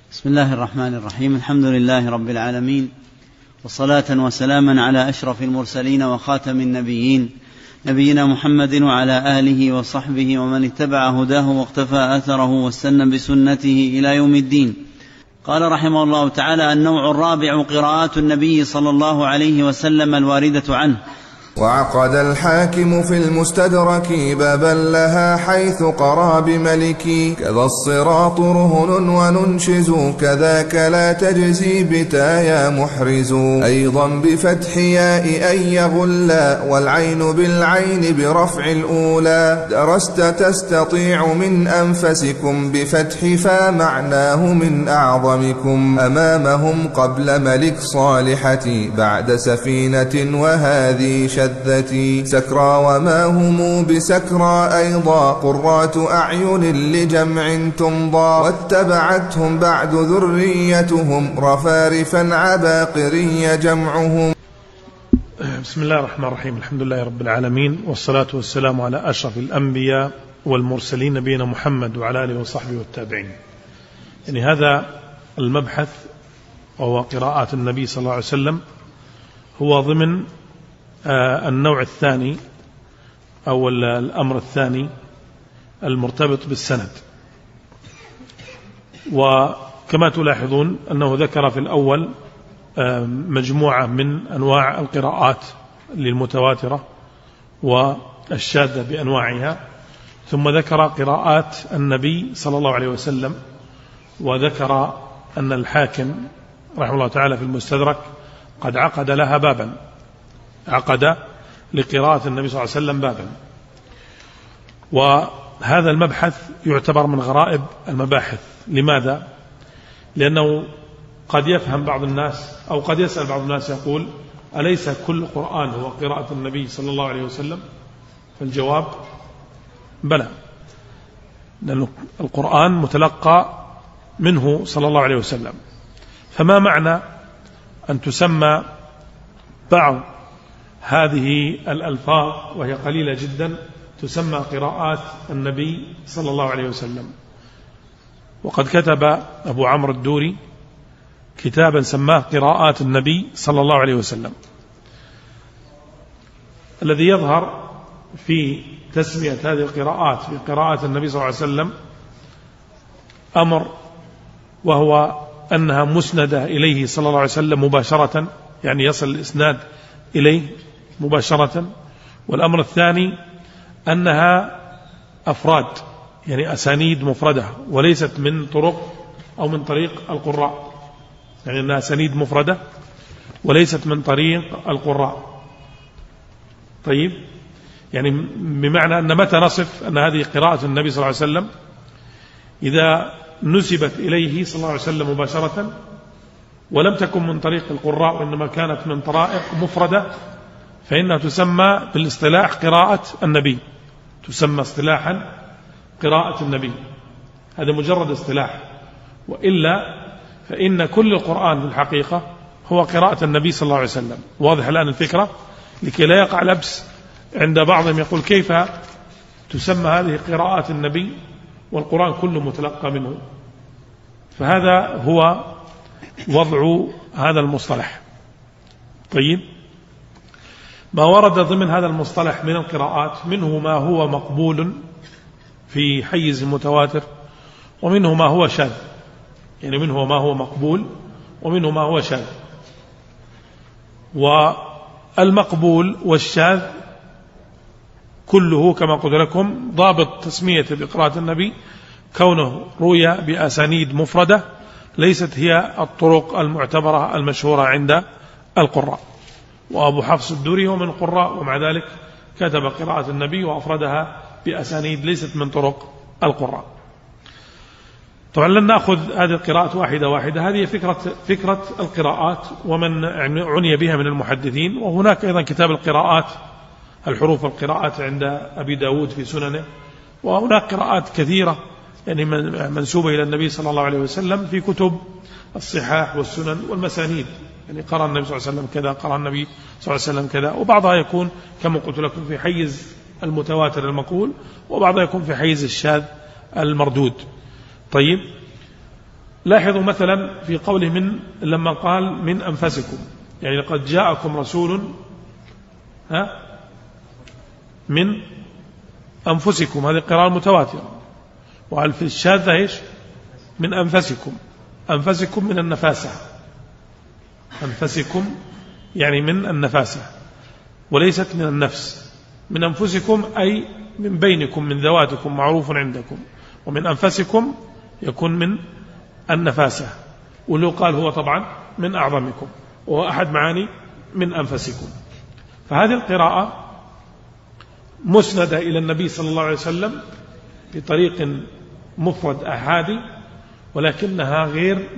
بسم الله الرحمن الرحيم. الحمد لله رب العالمين، وصلاة وسلاما على أشرف المرسلين وخاتم النبيين نبينا محمد وعلى آله وصحبه ومن اتبع هداه واقتفى أثره واستنى بسنته إلى يوم الدين. قال رحمه الله تعالى: النوع الرابع قراءات النبي صلى الله عليه وسلم الواردة عنه. وعقد الحاكم في المستدرك بابا لها حيث قرى بملكي، كذا الصراط رهن وننشز، كذاك لا تجزي بتايا محرز، أيضا بفتح ياء أن يغلا، والعين بالعين برفع الأولى، درست تستطيع من أنفسكم، بفتح فمعناه من أعظمكم، أمامهم قبل ملك صالحتي، بعد سفينة وهذه شذتي، سكرى وما هم بسكرى أيضا، قرات أعين لجمع تمضى، واتبعتهم بعد ذريتهم، رفارفا عباقري جمعهم. بسم الله الرحمن الرحيم. الحمد لله رب العالمين، والصلاة والسلام على أشرف الأنبياء والمرسلين نبينا محمد وعلى آله وصحبه والتابعين. يعني هذا المبحث وهو قراءات النبي صلى الله عليه وسلم هو ضمن النوع الثاني أو الأمر الثاني المرتبط بالسند. وكما تلاحظون أنه ذكر في الأول مجموعة من أنواع القراءات للمتواترة والشاذة بأنواعها، ثم ذكر قراءات النبي صلى الله عليه وسلم، وذكر أن الحاكم رحمه الله تعالى في المستدرك قد عقد لها بابا، عقد لقراءة النبي صلى الله عليه وسلم بابا. وهذا المبحث يعتبر من غرائب المباحث. لماذا؟ لأنه قد يفهم بعض الناس أو قد يسأل بعض الناس يقول: أليس كل قرآن هو قراءة النبي صلى الله عليه وسلم؟ فالجواب: بلى، لأن القرآن متلقى منه صلى الله عليه وسلم. فما معنى أن تسمى بعض هذه الألفاظ وهي قليلة جدا تسمى قراءات النبي صلى الله عليه وسلم؟ وقد كتب أبو عمرو الدوري كتابا سماه قراءات النبي صلى الله عليه وسلم. الذي يظهر في تسمية هذه القراءات بقراءات النبي صلى الله عليه وسلم أمر، وهو أنها مسندة إليه صلى الله عليه وسلم مباشرة، يعني يصل الإسناد إليه مباشرة. والأمر الثاني أنها أفراد، يعني أسانيد مفردة، وليست من طرق أو من طريق القراء، يعني أنها أسانيد مفردة وليست من طريق القراء. طيب، يعني بمعنى أن متى نصف أن هذه قراءة النبي صلى الله عليه وسلم؟ إذا نسبت إليه صلى الله عليه وسلم مباشرة ولم تكن من طريق القراء وإنما كانت من طرائق مفردة، فإنها تسمى بالاصطلاح قراءة النبي، تسمى اصطلاحا قراءة النبي. هذا مجرد اصطلاح، وإلا فإن كل القرآن في الحقيقة هو قراءة النبي صلى الله عليه وسلم. واضح الآن الفكرة؟ لكي لا يقع لبس عند بعضهم يقول: كيف تسمى هذه قراءة النبي والقرآن كله متلقى منه؟ فهذا هو وضع هذا المصطلح. طيب، ما ورد ضمن هذا المصطلح من القراءات منه ما هو مقبول في حيز المتواتر، ومنه ما هو شاذ، يعني منه ما هو مقبول ومنه ما هو شاذ. والمقبول والشاذ كله كما قلت لكم ضابط تسمية بقراءة النبي كونه روي بأسانيد مفردة ليست هي الطرق المعتبرة المشهورة عند القراء. وأبو حفص الدوري هو من القراء، ومع ذلك كتب قراءة النبي وأفردها بأسانيد ليست من طرق القراء. طبعا لن نأخذ هذه القراءات واحدة واحدة، هذه فكرة القراءات ومن عني بها من المحدثين. وهناك أيضا كتاب القراءات، الحروف القراءات عند أبي داود في سننه، وهناك قراءات كثيرة يعني منسوبة إلى النبي صلى الله عليه وسلم في كتب الصحاح والسنن والمسانيد، يعني قرأ النبي صلى الله عليه وسلم كذا، قرأ النبي صلى الله عليه وسلم كذا. وبعضها يكون كما قلت لكم في حيز المتواتر المقول، وبعضها يكون في حيز الشاذ المردود. طيب، لاحظوا مثلا في قوله لما قال من أنفسكم، يعني لقد جاءكم رسول من أنفسكم، هذه القراءة المتواترة. وهل في الشاذة إيش؟ من أنفسكم، أنفسكم من النفاسة، أنفسكم يعني من النفاسة وليست من النفس. من أنفسكم أي من بينكم، من ذواتكم، معروف عندكم. ومن أنفسكم يكون من النفاسة، ولو قال هو طبعا من أعظمكم، وهو أحد معاني من أنفسكم. فهذه القراءة مسندة إلى النبي صلى الله عليه وسلم بطريق مفرد أحادي، ولكنها غير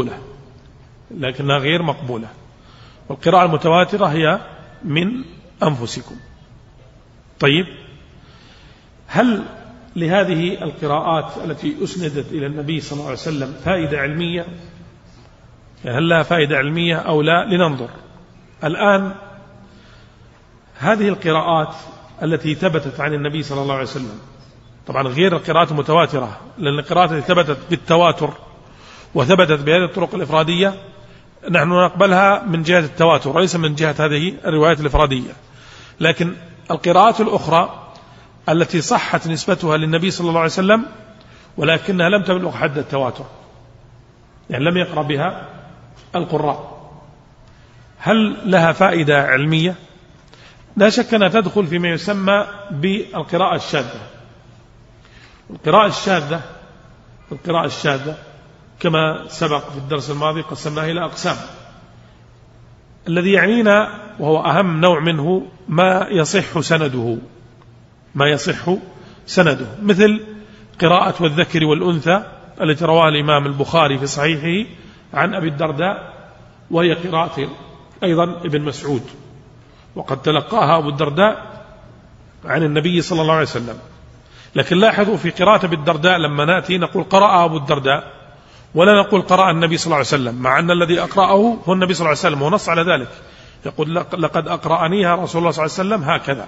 مقبولة. والقراءة المتواترة هي من أنفسكم. طيب، هل لهذه القراءات التي أسندت إلى النبي صلى الله عليه وسلم فائدة علمية؟ هل لها فائدة علمية أو لا؟ لننظر الآن. هذه القراءات التي ثبتت عن النبي صلى الله عليه وسلم، طبعا غير القراءات المتواترة، لأن القراءات التي ثبتت بالتواتر وثبتت بهذه الطرق الإفرادية نحن نقبلها من جهة التواتر وليس من جهة هذه الروايات الإفرادية. لكن القراءات الأخرى التي صحت نسبتها للنبي صلى الله عليه وسلم ولكنها لم تبلغ حد التواتر، يعني لم يقرأ بها القراء، هل لها فائدة علمية؟ لا شك أنها تدخل فيما يسمى بالقراءة الشاذة. القراءة الشاذة كما سبق في الدرس الماضي قسمناها إلى أقسام. الذي يعنينا وهو أهم نوع منه ما يصح سنده، مثل قراءة والذكر والأنثى التي رواها الإمام البخاري في صحيحه عن أبي الدرداء، وهي قراءة أيضا ابن مسعود، وقد تلقاها أبو الدرداء عن النبي صلى الله عليه وسلم. لكن لاحظوا في قراءة أبي الدرداء لما نأتي نقول قرأ أبو الدرداء ولا نقول قرأ النبي صلى الله عليه وسلم، مع أن الذي أقرأه هو النبي صلى الله عليه وسلم، ونص على ذلك، يقول لقد أقرأنيها رسول الله صلى الله عليه وسلم هكذا،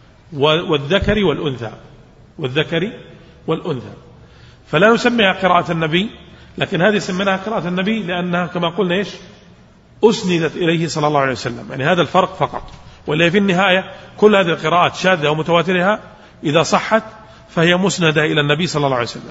والذكر والأنثى. فلا نسميها قراءة النبي، لكن هذه سميناها قراءة النبي لأنها كما قلنا إيش؟ أسندت إليه صلى الله عليه وسلم، يعني هذا الفرق فقط. ولا في النهاية كل هذه القراءات شاذة ومتواترها إذا صحت فهي مسندة إلى النبي صلى الله عليه وسلم.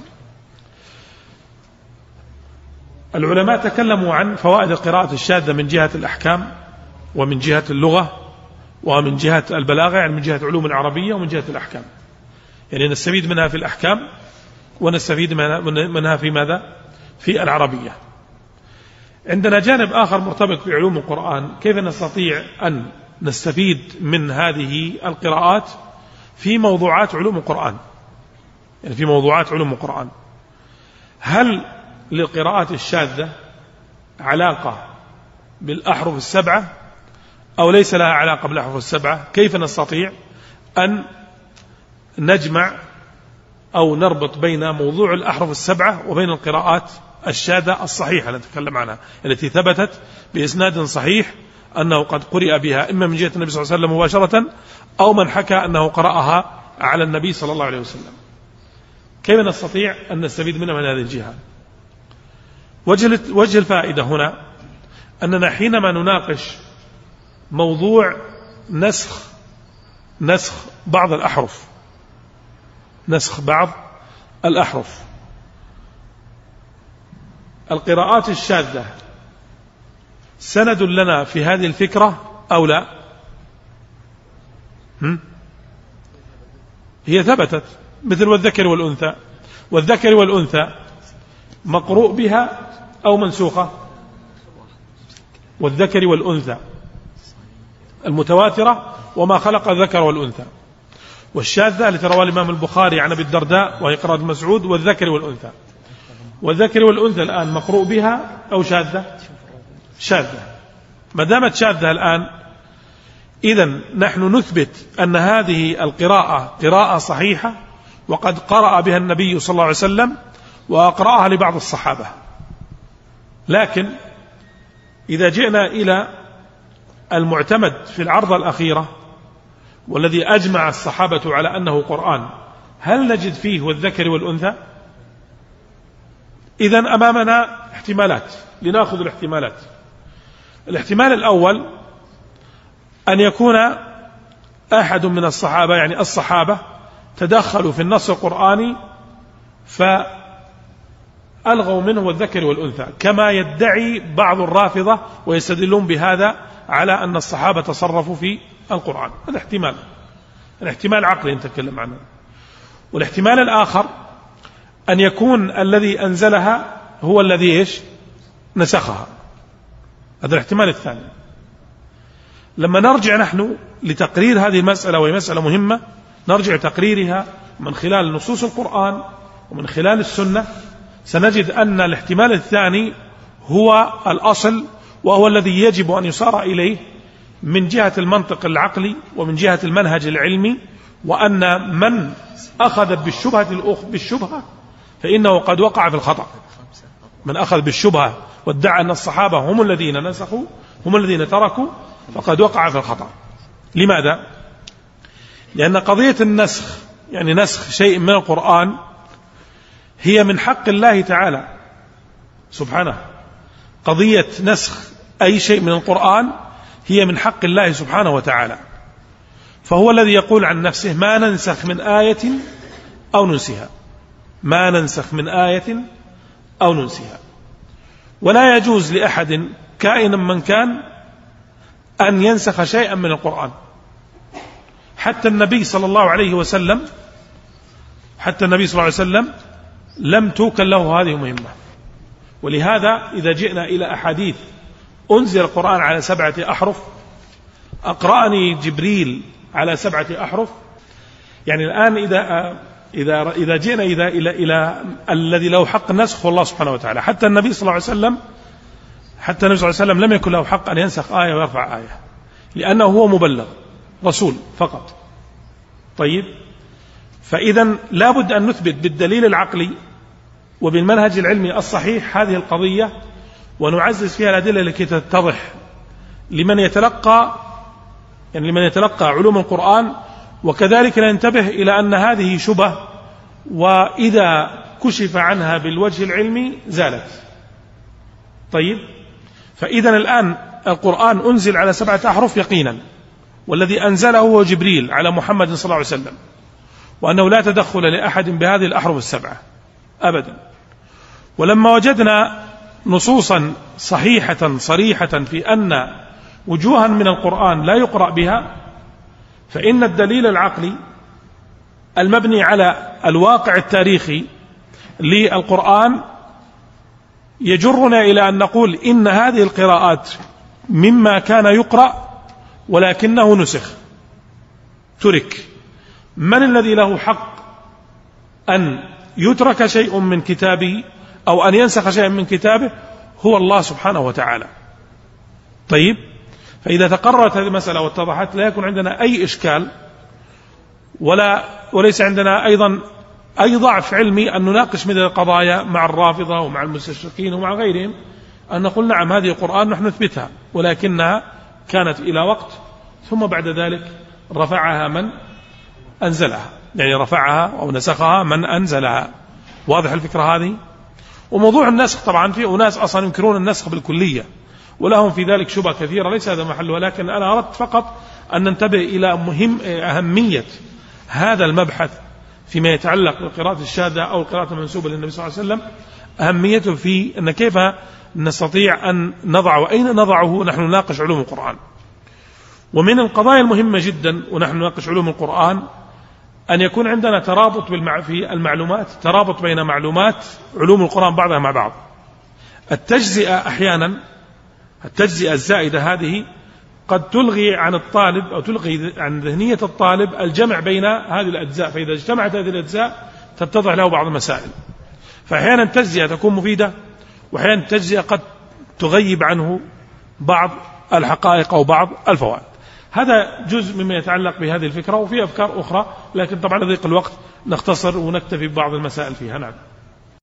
العلماء تكلموا عن فوائد القراءة الشاذة من جهة الأحكام ومن جهة اللغة ومن جهة البلاغة، يعني من جهة علوم العربية ومن جهة الأحكام، يعني نستفيد منها في الأحكام ونستفيد منها في ماذا؟ في العربية. عندنا جانب آخر مرتبط بعلوم القرآن، كيف نستطيع أن نستفيد من هذه القراءات في موضوعات علوم القرآن، يعني في موضوعات علوم القرآن. هل للقراءات الشاذة علاقة بالأحرف السبعة أو ليس لها علاقة بالأحرف السبعة؟ كيف نستطيع أن نجمع أو نربط بين موضوع الأحرف السبعة وبين القراءات الشاذة الصحيحة التي نتكلم عنها، التي ثبتت بإسناد صحيح أنه قد قرئ بها إما من جهة النبي صلى الله عليه وسلم مباشرة أو من حكى أنه قرأها على النبي صلى الله عليه وسلم؟ كيف نستطيع أن نستفيد منها من هذه الجهة؟ وجه الفائدة هنا أننا حينما نناقش موضوع نسخ بعض الأحرف، القراءات الشاذة سند لنا في هذه الفكرة أو لا؟ هي ثبتت، مثل والذكر والأنثى مقروء بها أو منسوخة؟ والذكر والأنثى المتواترة وما خلق الذكر والأنثى. والشاذة التي رواه الإمام البخاري عن أبي الدرداء وهي قراءة مسعود، والذكر والأنثى الآن مقروء بها أو شاذة. ما دامت شاذة الآن، إذن نحن نثبت أن هذه القراءة قراءة صحيحة وقد قرأ بها النبي صلى الله عليه وسلم وأقرأها لبعض الصحابة. لكن إذا جئنا إلى المعتمد في العرضة الأخيرة والذي أجمع الصحابة على أنه قرآن، هل نجد فيه والذكر والأنثى؟ إذن أمامنا احتمالات، لنأخذ الاحتمالات. الاحتمال الأول أن يكون أحد من الصحابة، يعني الصحابة، تدخلوا في النص القرآني فألغوا منه الذكر والأنثى، كما يدعي بعض الرافضة ويستدلون بهذا على أن الصحابة تصرفوا في القرآن. هذا احتمال، الاحتمال عقلي نتكلم عنه. والاحتمال الآخر أن يكون الذي أنزلها هو الذي نسخها. هذا الاحتمال الثاني. لما نرجع نحن لتقرير هذه المسألة، وهي مسألة مهمة، نرجع تقريرها من خلال نصوص القرآن ومن خلال السنة، سنجد أن الاحتمال الثاني هو الأصل، وهو الذي يجب أن يصار إليه من جهة المنطق العقلي ومن جهة المنهج العلمي، وأن من أخذ بالشبهة فإنه قد وقع في الخطأ. من أخذ بالشبهة وادعى أن الصحابة هم الذين نسخوا، هم الذين تركوا، فقد وقع في الخطأ. لماذا؟ لأن قضية النسخ، يعني نسخ شيء من القرآن، هي من حق الله تعالى سبحانه. قضية نسخ أي شيء من القرآن هي من حق الله سبحانه وتعالى، فهو الذي يقول عن نفسه: ما ننسخ من آية أو ننسها، ما ننسخ من آية أو ننسها. ولا يجوز لأحد كائنا من كان أن ينسخ شيئا من القرآن. حتى النبي صلى الله عليه وسلم لم توكل له هذه المهمة. ولهذا إذا جئنا إلى أحاديث أنزل القرآن على 7 أحرف، أقرأني جبريل على 7 أحرف، يعني الآن إذا جئنا إلى الذي له حق النسخ هو الله سبحانه وتعالى. حتى النبي صلى الله عليه وسلم لم يكن له حق أن ينسخ آية ويرفع آية، لأنه هو مبلغ رسول فقط. طيب، فإذا لابد أن نثبت بالدليل العقلي وبالمنهج العلمي الصحيح هذه القضية، ونعزز فيها الأدلة لكي تتضح لمن يتلقى علوم القرآن. وكذلك ننتبه إلى أن هذه شبه، وإذا كشف عنها بالوجه العلمي زالت. طيب، فإذا الآن القرآن أنزل على 7 أحرف يقينا، والذي أنزله هو جبريل على محمد صلى الله عليه وسلم، وأنه لا تدخل لأحد بهذه الأحرف 7 أبدا. ولما وجدنا نصوصا صحيحة صريحة في أن وجوها من القرآن لا يقرأ بها، فإن الدليل العقلي المبني على الواقع التاريخي للقرآن يجرنا إلى أن نقول إن هذه القراءات مما كان يقرأ ولكنه نسخ، ترك. من الذي له حق أن يترك شيء من كتابه أو أن ينسخ شيء من كتابه؟ هو الله سبحانه وتعالى. طيب، فإذا تقررت هذه المسألة واتضحت لا يكون عندنا أي إشكال وليس عندنا أيضا أي ضعف علمي أن نناقش مثل القضايا مع الرافضة ومع المستشرقين ومع غيرهم، أن نقول نعم هذه القرآن نحن نثبتها، ولكنها كانت إلى وقت ثم بعد ذلك رفعها من أنزلها، يعني رفعها أو نسخها من أنزلها. واضح الفكرة هذه؟ وموضوع النسخ طبعا في أناس أصلا ينكرون النسخ بالكلية ولهم في ذلك شبهة كثيرة، ليس هذا محله، ولكن أنا أردت فقط أن ننتبه إلى أهمية هذا المبحث فيما يتعلق بالقراءة الشاذة أو القراءة المنسوبة للنبي صلى الله عليه وسلم، أهميته في أن كيف نستطيع أن نضع وأين نضعه نحن نناقش علوم القرآن. ومن القضايا المهمة جدا ونحن نناقش علوم القرآن أن يكون عندنا ترابط في المعلومات، ترابط بين معلومات علوم القرآن بعضها مع بعض. التجزئة أحيانا، التجزئة الزائدة هذه قد تلغي عن الطالب أو تلغي عن ذهنية الطالب الجمع بين هذه الأجزاء، فإذا اجتمعت هذه الأجزاء تتضح له بعض المسائل. فأحيانا التجزئة تكون مفيدة، وأحيانا التجزئة قد تغيب عنه بعض الحقائق أو بعض الفوائد. هذا جزء مما يتعلق بهذه الفكرة، وفي أفكار أخرى، لكن طبعا لضيق الوقت نختصر ونكتفي ببعض المسائل فيها. نعم.